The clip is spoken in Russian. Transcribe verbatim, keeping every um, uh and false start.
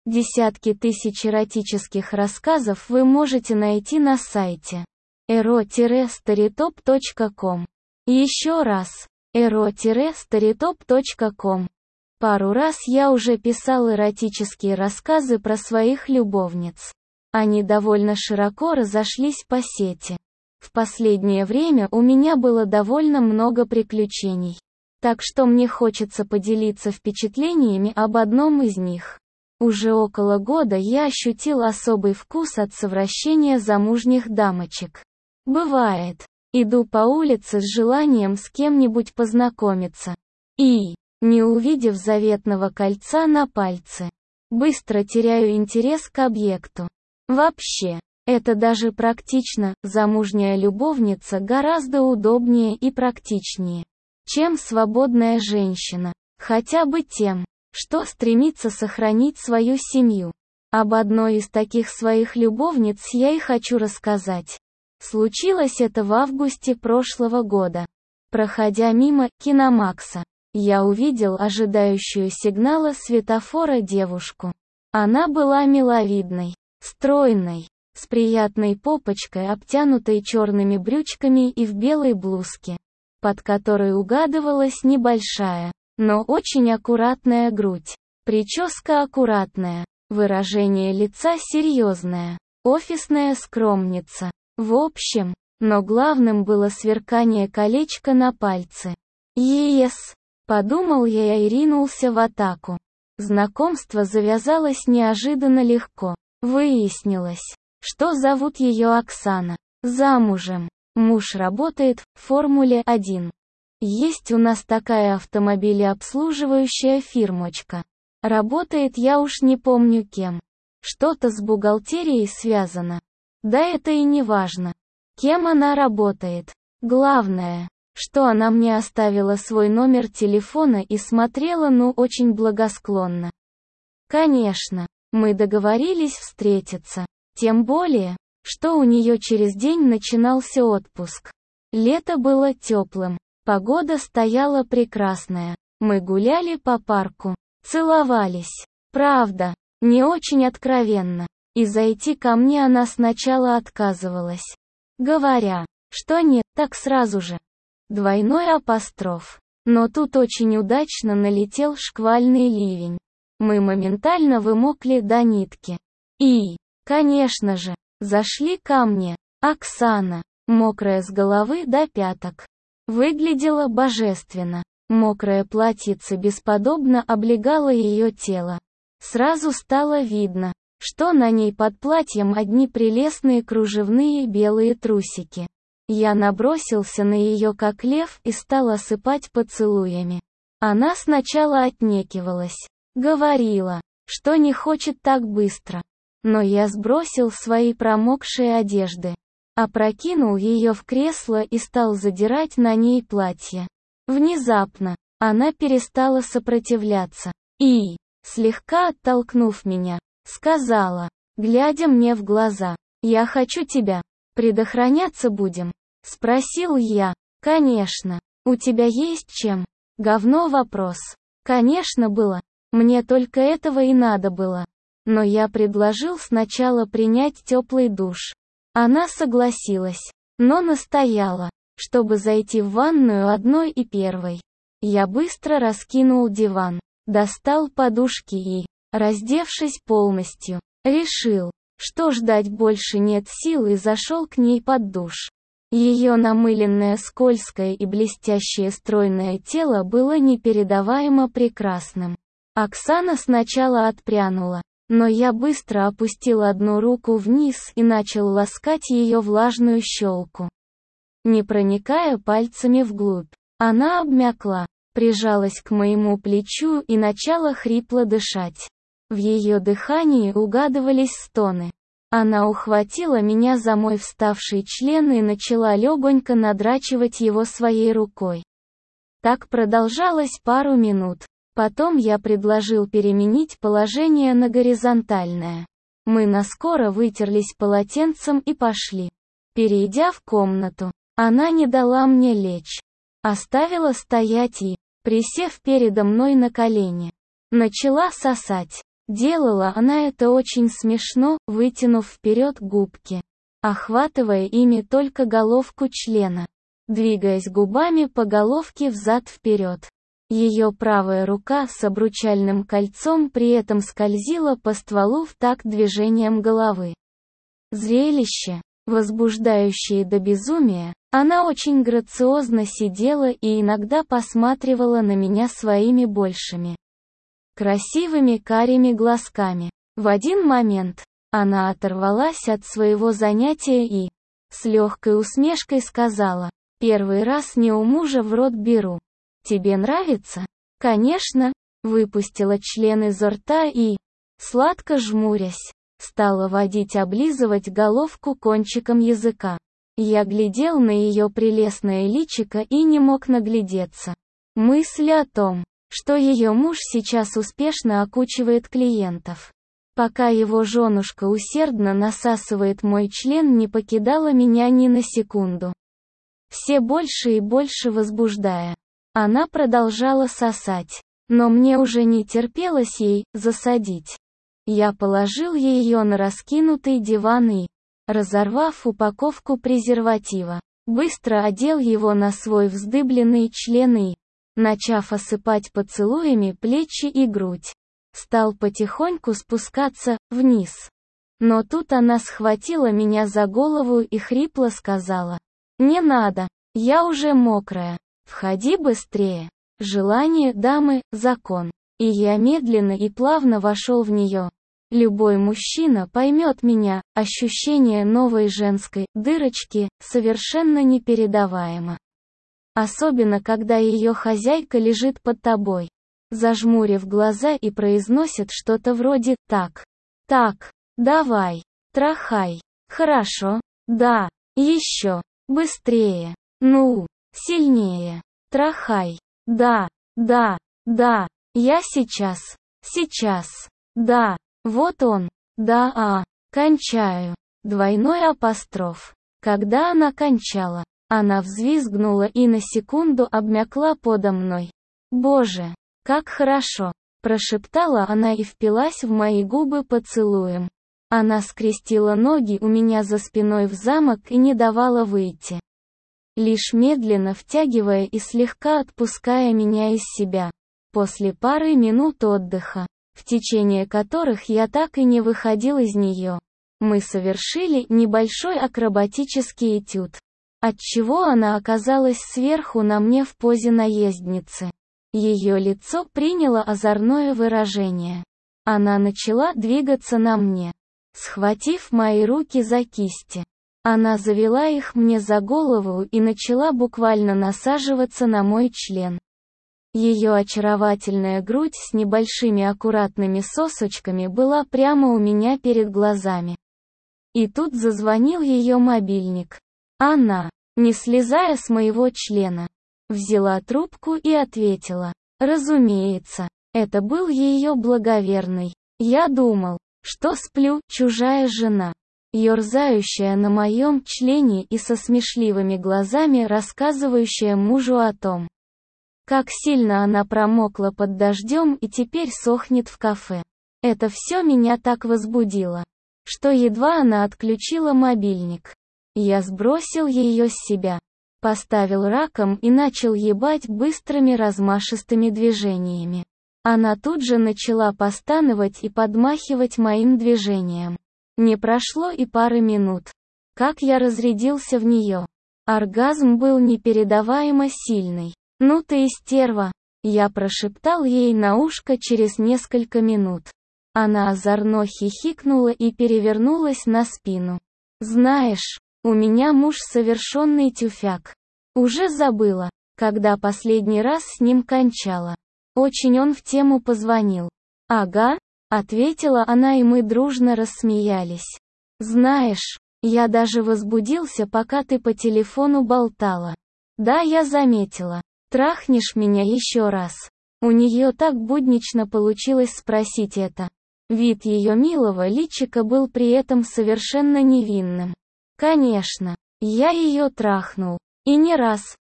Десятки тысяч эротических рассказов вы можете найти на сайте эро старитоп точка ком. Еще раз, эро старитоп точка ком. Пару раз я уже писал эротические рассказы про своих любовниц. Они довольно широко разошлись по сети. В последнее время у меня было довольно много приключений. Так что мне хочется поделиться впечатлениями об одном из них. Уже около года я ощутил особый вкус от совращения замужних дамочек. Бывает, иду по улице с желанием с кем-нибудь познакомиться. И, не увидев заветного кольца на пальце, быстро теряю интерес к объекту. Вообще, это даже практично, замужняя любовница гораздо удобнее и практичнее, чем свободная женщина, хотя бы тем, что стремится сохранить свою семью. Об одной из таких своих любовниц я и хочу рассказать. Случилось это в августе прошлого года. Проходя мимо Киномакса, я увидел ожидающую сигнала светофора девушку. Она была миловидной, стройной, с приятной попочкой, обтянутой черными брючками и в белой блузке, под которой угадывалась небольшая, но очень аккуратная грудь. Прическа аккуратная, выражение лица серьезное, офисная скромница. В общем, но главным было сверкание колечка на пальце. «Ес!» — подумал я и ринулся в атаку. Знакомство завязалось неожиданно легко. Выяснилось, что зовут ее Оксана. Замужем. Муж работает в Формуле один. Есть у нас такая автомобилеобслуживающая фирмочка. Работает я уж не помню кем. Что-то с бухгалтерией связано. Да это и не важно, кем она работает. Главное, что она мне оставила свой номер телефона и смотрела ну очень благосклонно. Конечно, мы договорились встретиться. Тем более, что у нее через день начинался отпуск. Лето было теплым. Погода стояла прекрасная. Мы гуляли по парку, целовались. Правда, не очень откровенно. И зайти ко мне она сначала отказывалась, говоря, что нет, так сразу же. Двойной апостроф. Но тут очень удачно налетел шквальный ливень. Мы моментально вымокли до нитки. И, конечно же, зашли ко мне. Оксана, мокрая с головы до пяток, выглядела божественно. Мокрое платьице бесподобно облегало ее тело. Сразу стало видно, что на ней под платьем одни прелестные кружевные белые трусики. Я набросился на ее как лев и стал осыпать поцелуями. Она сначала отнекивалась, говорила, что не хочет так быстро. Но я сбросил свои промокшие одежды, опрокинул ее в кресло и стал задирать на ней платье. Внезапно, она перестала сопротивляться и, слегка оттолкнув меня, сказала, глядя мне в глаза, «Я хочу тебя. Предохраняться будем?» Спросил я. «Конечно. У тебя есть чем?» Говно вопрос. Конечно было. Мне только этого и надо было. Но я предложил сначала принять теплый душ. Она согласилась, но настояла, чтобы зайти в ванную одной и первой. Я быстро раскинул диван, достал подушки и, раздевшись полностью, решил, что ждать больше нет сил и зашел к ней под душ. Ее намыленное, скользкое и блестящее стройное тело было непередаваемо прекрасным. Оксана сначала отпрянула, но я быстро опустил одну руку вниз и начал ласкать ее влажную щелку, не проникая пальцами вглубь. Она обмякла, прижалась к моему плечу и начала хрипло дышать. В ее дыхании угадывались стоны. Она ухватила меня за мой вставший член и начала легонько надрачивать его своей рукой. Так продолжалось пару минут. Потом я предложил переменить положение на горизонтальное. Мы наскоро вытерлись полотенцем и пошли. Перейдя в комнату, она не дала мне лечь. Оставила стоять и, присев передо мной на колени, начала сосать. Делала она это очень смешно, вытянув вперед губки, охватывая ими только головку члена, двигаясь губами по головке взад-вперед. Ее правая рука с обручальным кольцом при этом скользила по стволу в такт движением головы. Зрелище, возбуждающее до безумия, она очень грациозно сидела и иногда посматривала на меня своими большими, красивыми карими глазками. В один момент она оторвалась от своего занятия и, с легкой усмешкой сказала: «Первый раз не у мужа в рот беру. Тебе нравится?» «Конечно», выпустила член изо рта и, сладко жмурясь, стала водить-облизывать головку кончиком языка. Я глядел на ее прелестное личико и не мог наглядеться. Мысль о том, что ее муж сейчас успешно окучивает клиентов, пока его женушка усердно насасывает мой член, не покидала меня ни на секунду. Все больше и больше возбуждая, она продолжала сосать, но мне уже не терпелось ей засадить. Я положил ее на раскинутый диван и, разорвав упаковку презерватива, быстро одел его на свой вздыбленный член и, начав осыпать поцелуями плечи и грудь, стал потихоньку спускаться вниз. Но тут она схватила меня за голову и хрипло сказала: «Не надо, я уже мокрая, входи быстрее». Желание дамы – закон. И я медленно и плавно вошел в нее. Любой мужчина поймет меня, ощущение новой женской дырочки совершенно непередаваемо. Особенно когда ее хозяйка лежит под тобой, зажмурив глаза и произносит что-то вроде «так, так, давай, трахай, хорошо, да, еще, быстрее, ну, сильнее, трахай, да, да, да, я сейчас, сейчас, да, вот он, да, а, кончаю». Двойной апостроф. Когда она кончала, она взвизгнула и на секунду обмякла подо мной. «Боже, как хорошо!» – прошептала она и впилась в мои губы поцелуем. Она скрестила ноги у меня за спиной в замок и не давала выйти, лишь медленно втягивая и слегка отпуская меня из себя. После пары минут отдыха, в течение которых я так и не выходил из нее, мы совершили небольшой акробатический этюд, отчего она оказалась сверху на мне в позе наездницы. Ее лицо приняло озорное выражение. Она начала двигаться на мне, схватив мои руки за кисти. Она завела их мне за голову и начала буквально насаживаться на мой член. Ее очаровательная грудь с небольшими аккуратными сосочками была прямо у меня перед глазами. И тут зазвонил ее мобильник. Она, не слезая с моего члена, взяла трубку и ответила. Разумеется, это был ее благоверный. Я думал, что сплю, чужая жена, ерзающая на моем члене и со смешливыми глазами рассказывающая мужу о том, как сильно она промокла под дождем и теперь сохнет в кафе. Это все меня так возбудило, что едва она отключила мобильник, я сбросил ее с себя, поставил раком и начал ебать быстрыми размашистыми движениями. Она тут же начала постановать и подмахивать моим движением. Не прошло и пары минут, как я разрядился в нее. Оргазм был непередаваемо сильный. «Ну ты и стерва», — я прошептал ей на ушко через несколько минут. Она озорно хихикнула и перевернулась на спину. «Знаешь, у меня муж совершенный тюфяк. Уже забыла, когда последний раз с ним кончала. Очень он в тему позвонил». «Ага», — ответила она, и мы дружно рассмеялись. «Знаешь, я даже возбудился, пока ты по телефону болтала». «Да, я заметила. Трахнешь меня еще раз?» У нее так буднично получилось спросить это. Вид ее милого личика был при этом совершенно невинным. Конечно, я ее трахнул. И не раз.